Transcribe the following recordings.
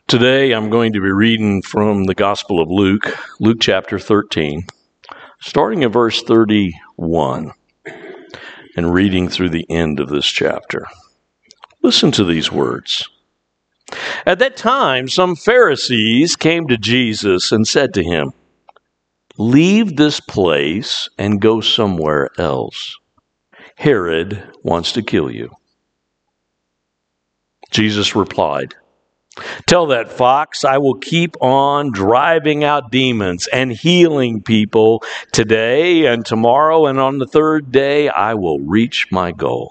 Today I'm going to be reading from the Gospel of Luke, Luke chapter 13, starting at verse 31 and reading through the end of this chapter. Listen to these words. At that time, some Pharisees came to Jesus and said to him, "Leave this place and go somewhere else. Herod wants to kill you." Jesus replied, "Tell that fox I will keep on driving out demons and healing people today and tomorrow, and on the third day I will reach my goal.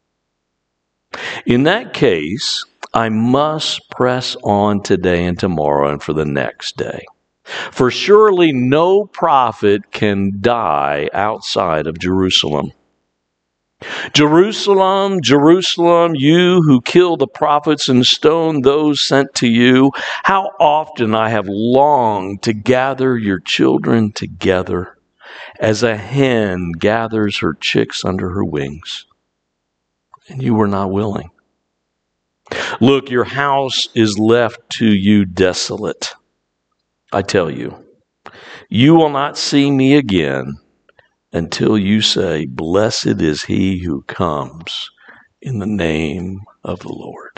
In that case, I must press on today and tomorrow and for the next day. For surely no prophet can die outside of Jerusalem. Jerusalem, Jerusalem, you who kill the prophets and stone those sent to you, how often I have longed to gather your children together as a hen gathers her chicks under her wings, and you were not willing. Look, your house is left to you desolate. I tell you, you will not see me again until you say, 'Blessed is he who comes in the name of the Lord.'"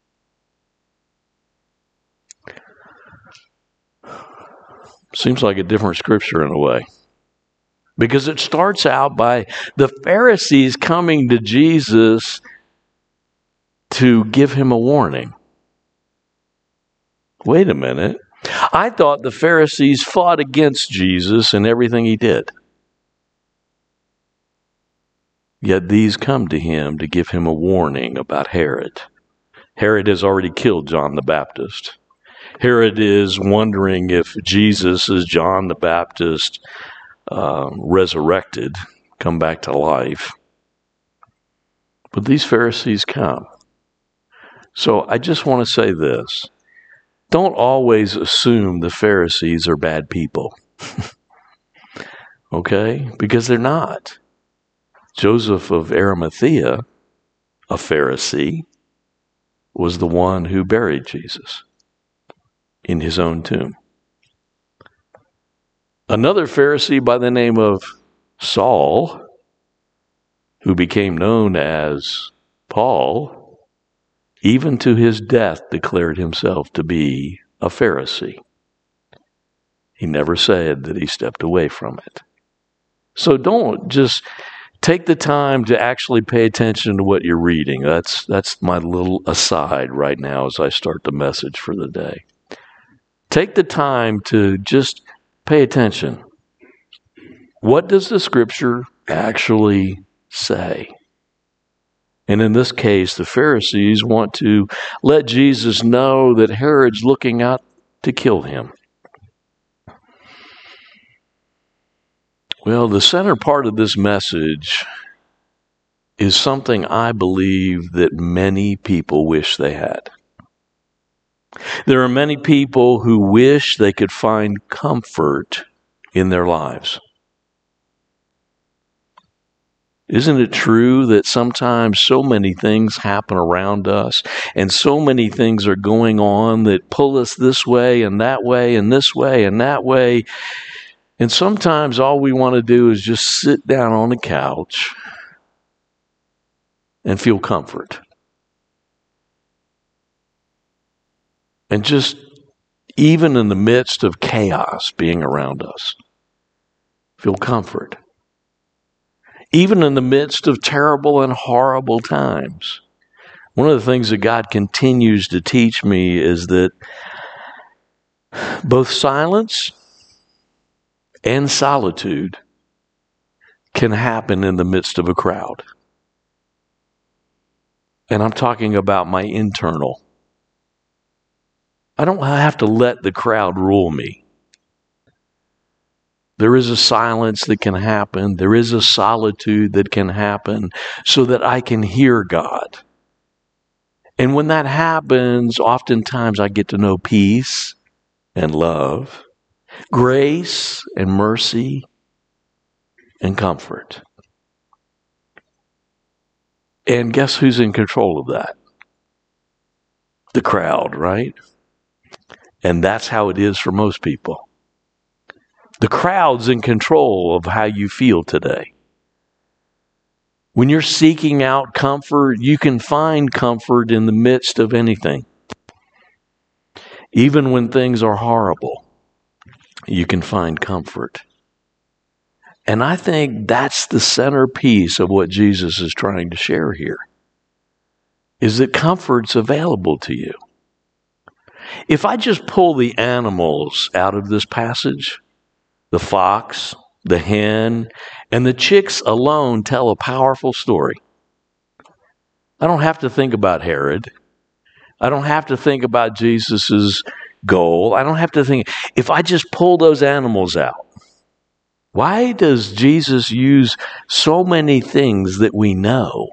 Seems like a different scripture in a way, because it starts out by the Pharisees coming to Jesus to give him a warning. Wait a minute. I thought the Pharisees fought against Jesus in everything he did. Yet these come to him to give him a warning about Herod. Herod has already killed John the Baptist. Herod is wondering if Jesus is John the Baptist resurrected, come back to life. But these Pharisees come. So I just want to say this. Don't always assume the Pharisees are bad people. Okay? Because they're not. Joseph of Arimathea, a Pharisee, was the one who buried Jesus in his own tomb. Another Pharisee by the name of Saul, who became known as Paul, even to his death declared himself to be a Pharisee. He never said that he stepped away from it. So don't just take the time to actually pay attention to what you're reading. That's my little aside right now as I start the message for the day. Take the time to just pay attention. What does the scripture actually say? And in this case, the Pharisees want to let Jesus know that Herod's looking out to kill him. Well, the center part of this message is something I believe that many people wish they had. There are many people who wish they could find comfort in their lives. Isn't it true that sometimes so many things happen around us and so many things are going on that pull us this way and that way and this way and that way? And sometimes all we want to do is just sit down on the couch and feel comfort. And just, even in the midst of chaos being around us, feel comfort. Even in the midst of terrible and horrible times. One of the things that God continues to teach me is that both silence and solitude can happen in the midst of a crowd. And I'm talking about my internal. I don't have to let the crowd rule me. There is a silence that can happen. There is a solitude that can happen so that I can hear God. And when that happens, oftentimes I get to know peace and love, grace and mercy and comfort. And guess who's in control of that? The crowd, right? And that's how it is for most people. The crowd's in control of how you feel today. When you're seeking out comfort, you can find comfort in the midst of anything. Even when things are horrible, you can find comfort. And I think that's the centerpiece of what Jesus is trying to share here, is that comfort's available to you. If I just pull the animals out of this passage, the fox, the hen, and the chicks alone tell a powerful story. I don't have to think about Herod. I don't have to think about Jesus's goal. I don't have to think. If I just pull those animals out, why does Jesus use so many things that we know?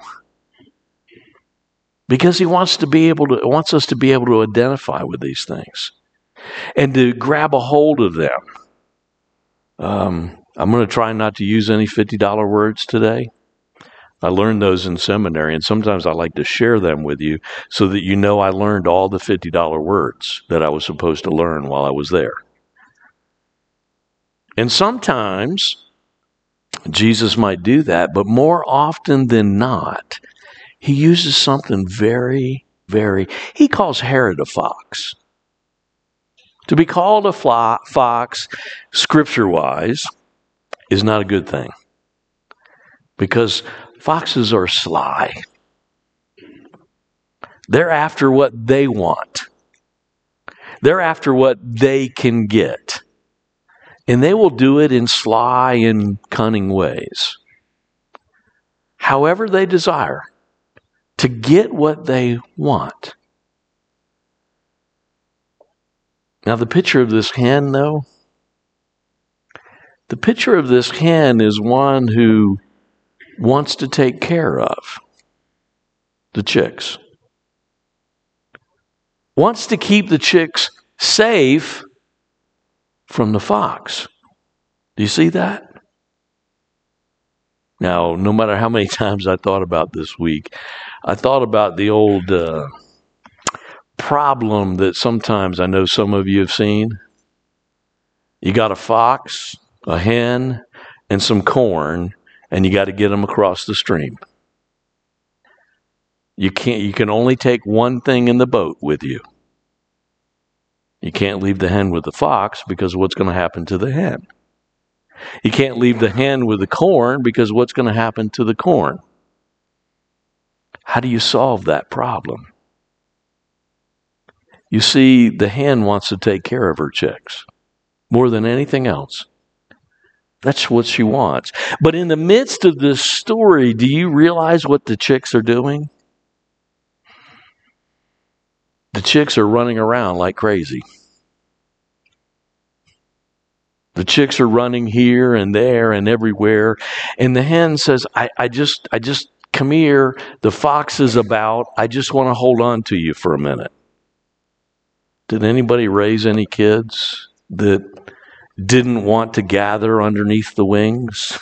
Because he wants us to be able to identify with these things and to grab a hold of them. I'm going to try not to use any $50 words today. I learned those in seminary, and sometimes I like to share them with you so that you know I learned all the $50 words that I was supposed to learn while I was there. And sometimes Jesus might do that, but more often than not, he uses something he calls Herod a fox. To be called a fox, scripture-wise, is not a good thing. Because foxes are sly. They're after what they want. They're after what they can get. And they will do it in sly and cunning ways. However they desire to get what they want. Now the picture of this hen, though, the picture of this hen is one who wants to take care of the chicks. Wants to keep the chicks safe from the fox. Do you see that? Now, no matter how many times I thought about this week, I thought about the old problem that sometimes I know some of you have seen. You got a fox, a hen, and some corn, and you got to get them across the stream. You can only take one thing in the boat with you. You can't leave the hen with the fox because what's going to happen to the hen? You can't leave the hen with the corn because what's going to happen to the corn? How do you solve that problem? You see, the hen wants to take care of her chicks more than anything else. That's what she wants. But in the midst of this story, do you realize what the chicks are doing? The chicks are running around like crazy. The chicks are running here and there and everywhere. And the hen says, I just come here. The fox is about. I just want to hold on to you for a minute. Did anybody raise any kids that didn't want to gather underneath the wings?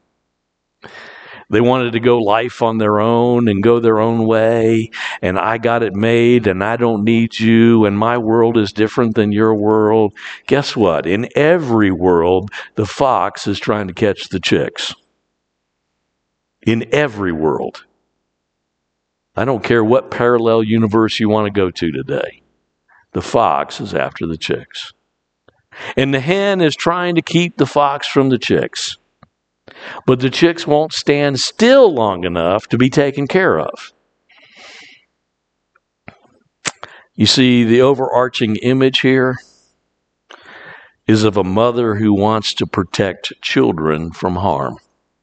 They wanted to go life on their own and go their own way. And I got it made and I don't need you. And my world is different than your world. Guess what? In every world, the fox is trying to catch the chicks. In every world. I don't care what parallel universe you want to go to today. The fox is after the chicks. And the hen is trying to keep the fox from the chicks. But the chicks won't stand still long enough to be taken care of. You see, the overarching image here is of a mother who wants to protect children from harm.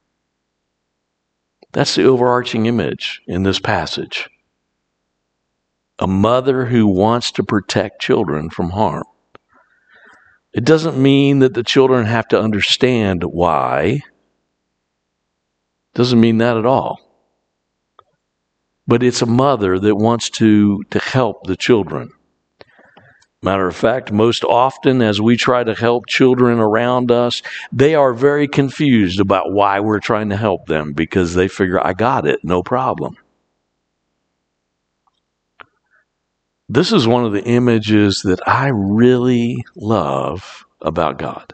That's the overarching image in this passage. A mother who wants to protect children from harm. It doesn't mean that the children have to understand why. Doesn't mean that at all. But it's a mother that wants to help the children. Matter of fact, most often as we try to help children around us, they are very confused about why we're trying to help them because they figure, I got it, no problem. This is one of the images that I really love about God.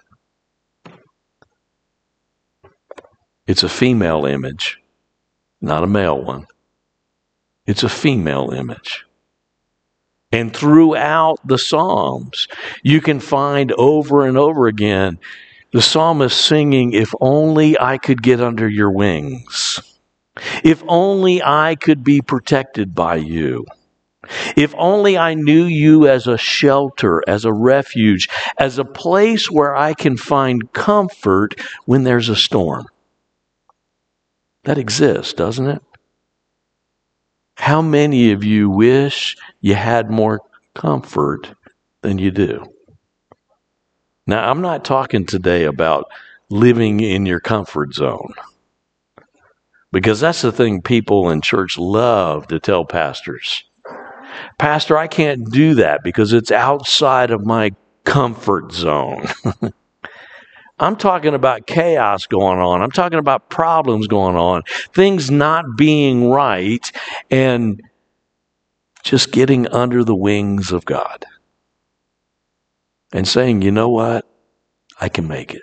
It's a female image, not a male one. It's a female image. And throughout the Psalms, you can find over and over again the psalmist singing, "If only I could get under your wings. If only I could be protected by you. If only I knew you as a shelter, as a refuge, as a place where I can find comfort when there's a storm." That exists, doesn't it? How many of you wish you had more comfort than you do? Now, I'm not talking today about living in your comfort zone, because that's the thing people in church love to tell pastors. "Pastor, I can't do that because it's outside of my comfort zone." I'm talking about chaos going on. I'm talking about problems going on, things not being right, and just getting under the wings of God and saying, "You know what? I can make it.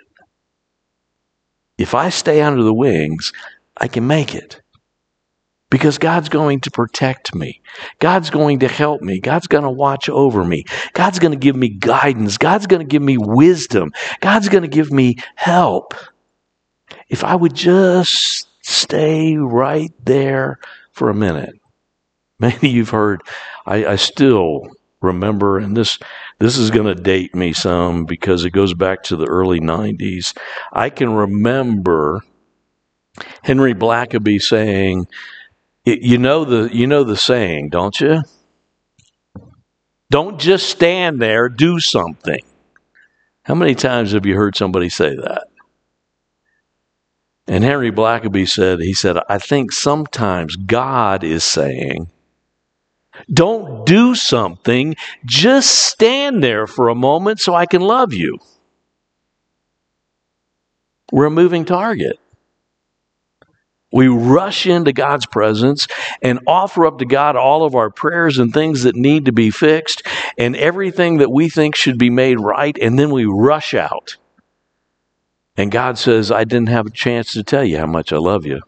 If I stay under the wings, I can make it. Because God's going to protect me. God's going to help me. God's going to watch over me. God's going to give me guidance. God's going to give me wisdom. God's going to give me help. If I would just stay right there for a minute." Maybe you've heard, I still remember, and this is going to date me some because it goes back to the early 90s. I can remember Henry Blackaby saying, you know the saying, don't you? Don't just stand there, do something. How many times have you heard somebody say that? And Henry Blackaby said, "I think sometimes God is saying, don't do something, just stand there for a moment so I can love you." We're a moving target. We rush into God's presence and offer up to God all of our prayers and things that need to be fixed and everything that we think should be made right, and then we rush out. And God says, "I didn't have a chance to tell you how much I love you.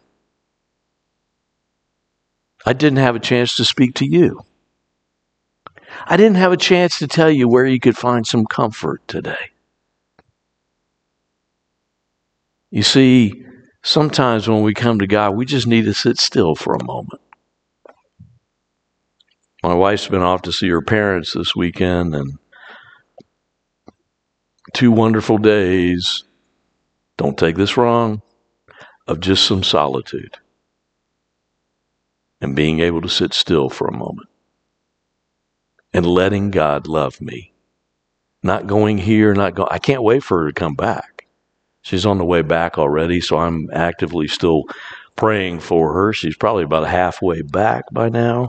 I didn't have a chance to speak to you. I didn't have a chance to tell you where you could find some comfort today." You see, sometimes when we come to God, we just need to sit still for a moment. My wife's been off to see her parents this weekend, and 2 wonderful days, don't take this wrong, of just some solitude and being able to sit still for a moment and letting God love me. Not going here, I can't wait for her to come back. She's on the way back already, so I'm actively still praying for her. She's probably about halfway back by now.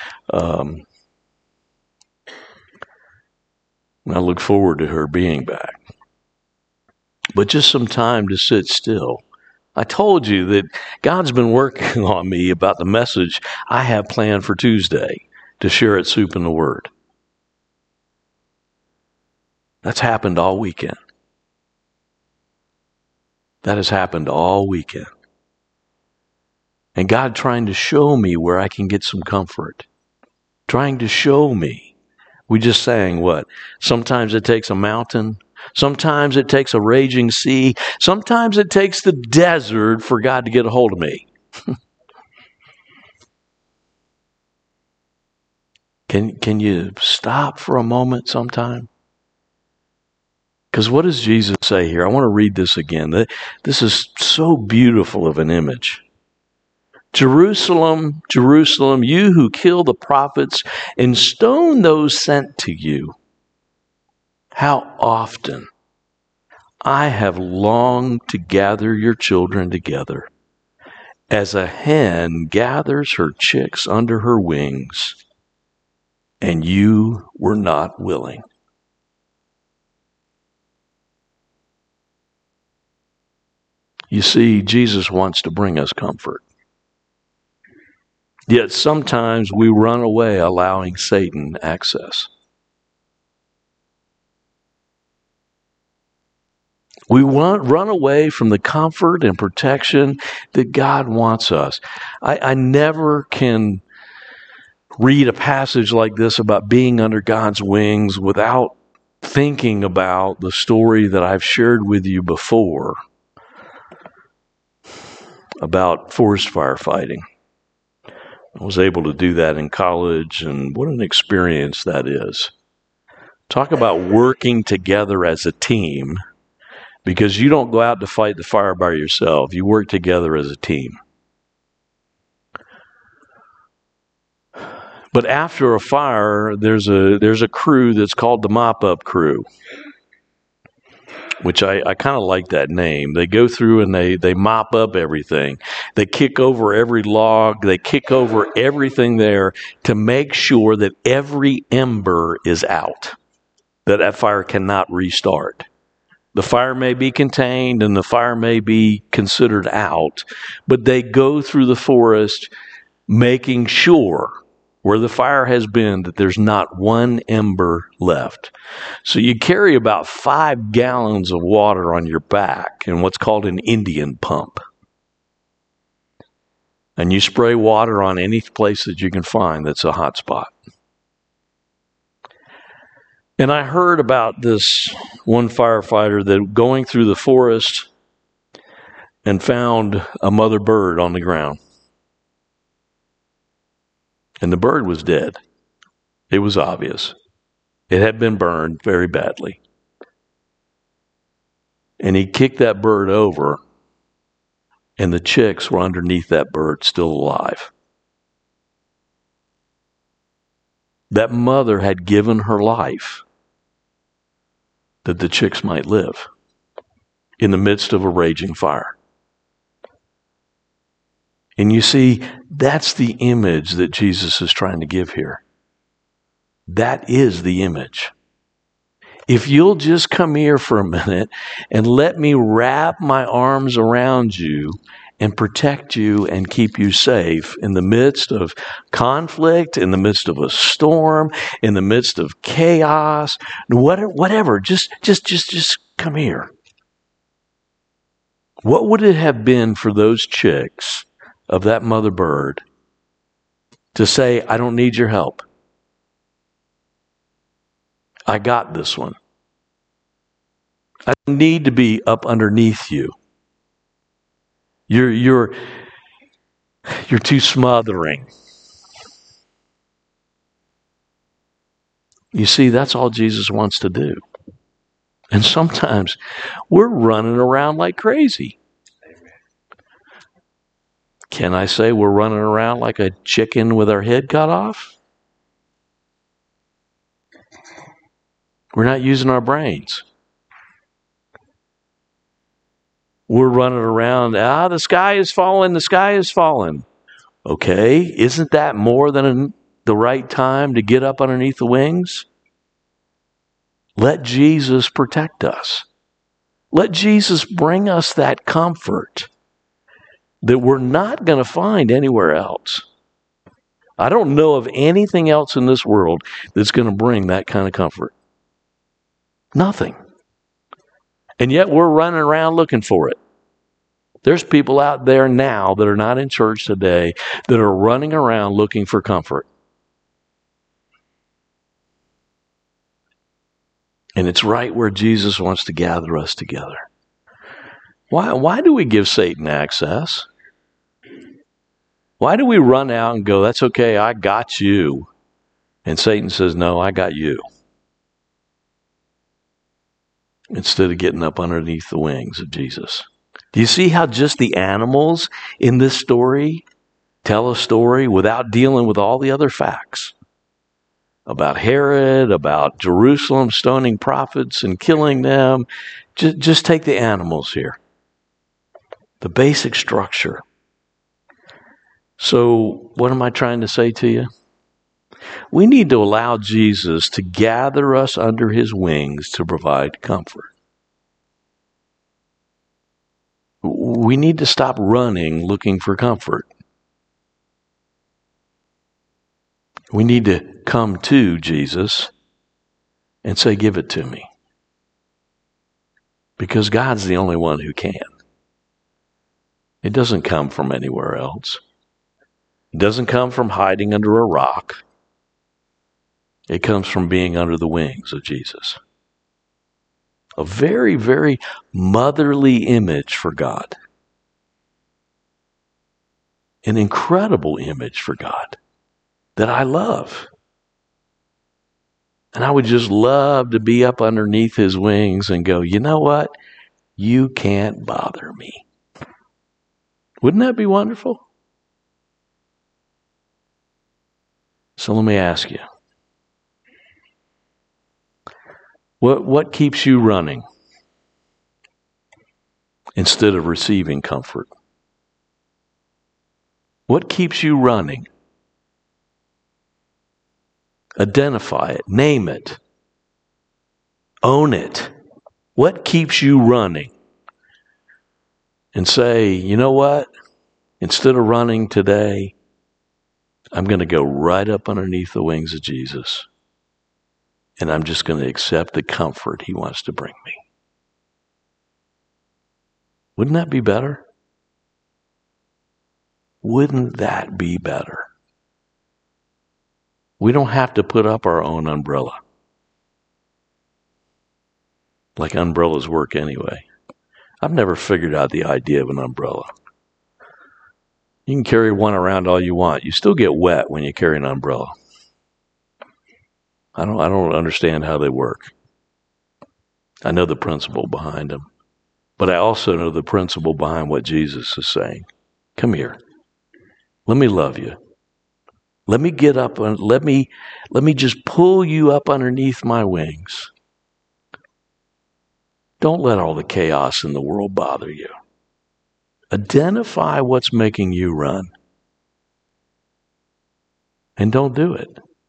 I look forward to her being back. But just some time to sit still. I told you that God's been working on me about the message I have planned for Tuesday to share at Soup in the Word. That's happened all weekend. That has happened all weekend. And God trying to show me where I can get some comfort. Trying to show me. We just sang what? Sometimes it takes a mountain. Sometimes it takes a raging sea. Sometimes it takes the desert for God to get a hold of me. Can you stop for a moment sometime? Because what does Jesus say here? I want to read this again. This is so beautiful of an image. "Jerusalem, Jerusalem, you who kill the prophets and stone those sent to you. How often I have longed to gather your children together, as a hen gathers her chicks under her wings, and you were not willing." You see, Jesus wants to bring us comfort. Yet sometimes we run away allowing Satan access. We run away from the comfort and protection that God wants us. I never can read a passage like this about being under God's wings without thinking about the story that I've shared with you before about forest firefighting. I was able to do that in college, and what an experience that is. Talk about working together as a team, because you don't go out to fight the fire by yourself. You work together as a team. But after a fire, there's a crew that's called the mop-up crew, which I kind of like that name. They go through and they mop up everything. They kick over every log. They kick over everything there to make sure that every ember is out, that fire cannot restart. The fire may be contained and the fire may be considered out, but they go through the forest making sure where the fire has been that there's not one ember left. So you carry about 5 gallons of water on your back in what's called an Indian pump. And you spray water on any place that you can find that's a hot spot. And I heard about this one firefighter that going through the forest and found a mother bird on the ground. And the bird was dead. It was obvious. It had been burned very badly. And he kicked that bird over, and the chicks were underneath that bird, still alive. That mother had given her life that the chicks might live in the midst of a raging fire. And you see, that's the image that Jesus is trying to give here. That is the image. If you'll just come here for a minute and let me wrap my arms around you and protect you and keep you safe in the midst of conflict, in the midst of a storm, in the midst of chaos, whatever, just come here. What would it have been for those chicks of that mother bird to say, I don't need your help. I got this one. I don't need to be up underneath you. You're too smothering. You see, that's all Jesus wants to do. And sometimes we're running around like crazy. Can I say we're running around like a chicken with our head cut off? We're not using our brains. We're running around, the sky is falling, the sky is falling. Okay, isn't that more than the right time to get up underneath the wings? Let Jesus protect us. Let Jesus bring us that comfort that we're not going to find anywhere else. I don't know of anything else in this world that's going to bring that kind of comfort. Nothing. And yet we're running around looking for it. There's people out there now that are not in church today that are running around looking for comfort. And it's right where Jesus wants to gather us together. Why do we give Satan access? Why do we run out and go, that's okay, I got you? And Satan says, no, I got you. Instead of getting up underneath the wings of Jesus. Do you see how just the animals in this story tell a story without dealing with all the other facts? About Herod, about Jerusalem stoning prophets and killing them. Just take the animals here. The basic structure. So, what am I trying to say to you? We need to allow Jesus to gather us under his wings to provide comfort. We need to stop running looking for comfort. We need to come to Jesus and say, give it to me. Because God's the only one who can. It doesn't come from anywhere else. It doesn't come from hiding under a rock. It comes from being under the wings of Jesus. A very, very motherly image for God. An incredible image for God that I love. And I would just love to be up underneath his wings and go, you know what? You can't bother me. Wouldn't that be wonderful? So let me ask you. What keeps you running instead of receiving comfort? What keeps you running? Identify it. Name it. Own it. What keeps you running? And say, you know what? Instead of running today, I'm going to go right up underneath the wings of Jesus. And I'm just going to accept the comfort he wants to bring me. Wouldn't that be better? Wouldn't that be better? We don't have to put up our own umbrella. Like umbrellas work anyway. I've never figured out the idea of an umbrella. You can carry one around all you want. You still get wet when you carry an umbrella. I don't understand how they work. I know the principle behind them. But I also know the principle behind what Jesus is saying. Come here. Let me love you. Let me get up and let me just pull you up underneath my wings. Don't let all the chaos in the world bother you. Identify what's making you run. And don't do it.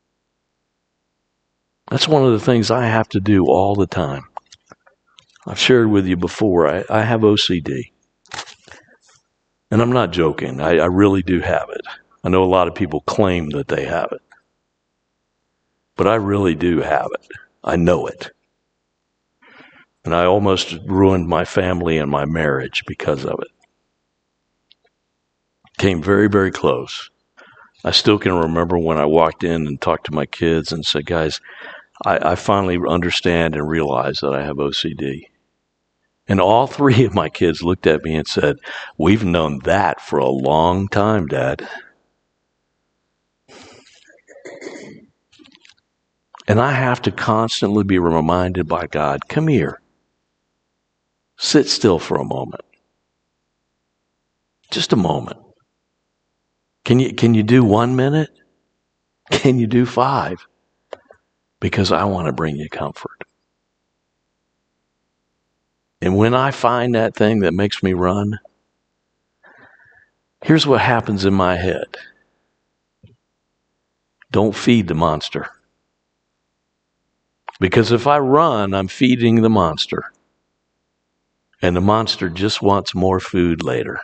That's one of the things I have to do all the time. I've shared with you before, I have OCD. And I'm not joking. I really do have it. I know a lot of people claim that they have it. But I really do have it. I know it. And I almost ruined my family and my marriage because of it. Came very, very close. I still can remember when I walked in and talked to my kids and said, guys, I finally understand and realize that I have OCD. And all three of my kids looked at me and said, we've known that for a long time, Dad. And I have to constantly be reminded by God, come here. Sit still for a moment. Just a moment. Can you do 1 minute? Can you do 5? Because I want to bring you comfort. And when I find that thing that makes me run, here's what happens in my head. Don't feed the monster. Because if I run, I'm feeding the monster. And the monster just wants more food later.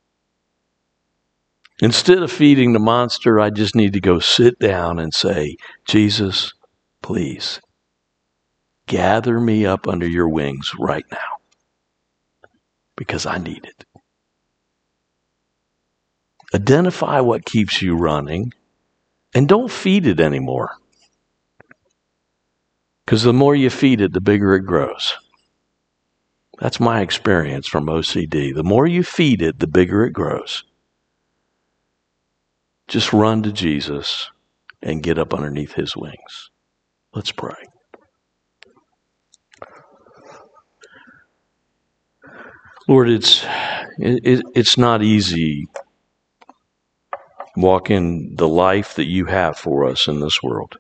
Instead of feeding the monster, I just need to go sit down and say, Jesus, please, gather me up under your wings right now. Because I need it. Identify what keeps you running and don't feed it anymore. Because the more you feed it, the bigger it grows. That's my experience from OCD. The more you feed it, the bigger it grows. Just run to Jesus and get up underneath his wings. Let's pray. Lord, it's not easy walking the life that you have for us in this world.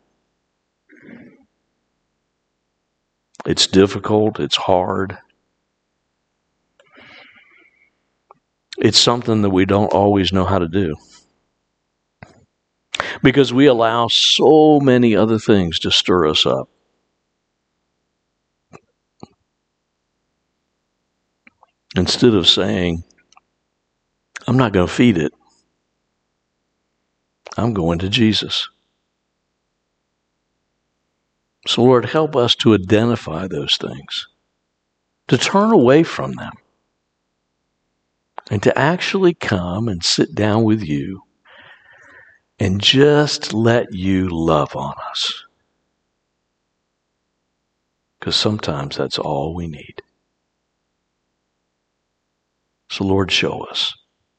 It's difficult. It's hard. It's something that we don't always know how to do. Because we allow so many other things to stir us up. Instead of saying, I'm not going to feed it. I'm going to Jesus. So, Lord, help us to identify those things, to turn away from them, and to actually come and sit down with you and just let you love on us. Because sometimes that's all we need. So, Lord, show us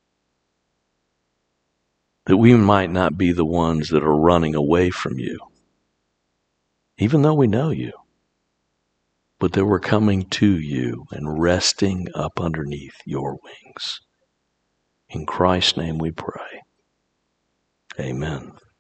that we might not be the ones that are running away from you, even though we know you, but that we're coming to you and resting up underneath your wings. In Christ's name we pray. Amen.